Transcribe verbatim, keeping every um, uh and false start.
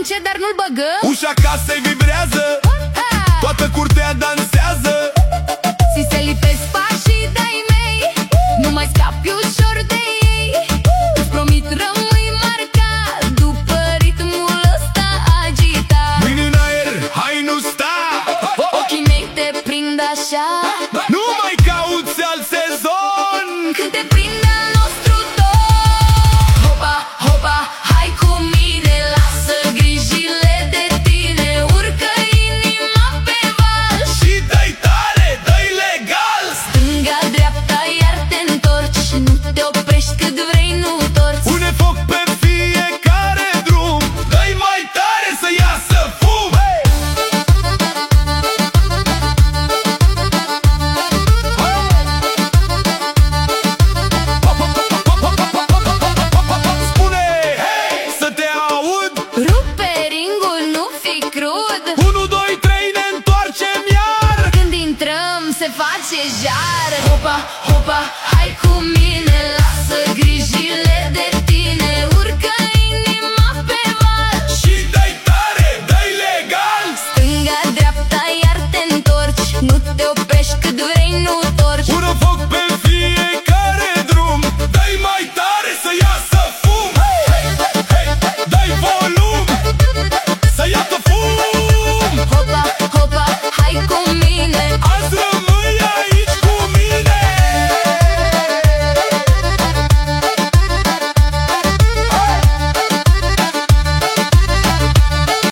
încet, dar nu-l băgăm. Ușa casei vibrează, toată curtea dansează. Si se lipesc pașii de-ai mei, nu mai scapi ușor de ei. Îți promit rămâi marcat după ritmul ăsta agitat. Mâini în aer, hai nu sta. Ochii mei te prind așa, nu mai cauți alt sezon. când te prind al nostru ton. Hopa, hopa, hai cu mine, lasă grijile de tine. Urcă inima pe val Și dă-i tare, dă-i legal. stânga, dreapta, iar te întorci. Nu te oprești cât vrei, nu torți. Pune foc pe fiecare drum. Dă-i mai tare să iasă fum. Spune, hei, să te aud. Rupe ringul, nu fi crud. Unu, doi, trei, ne întoarcem iar. Când intrăm se face jar. Hopa, hopa,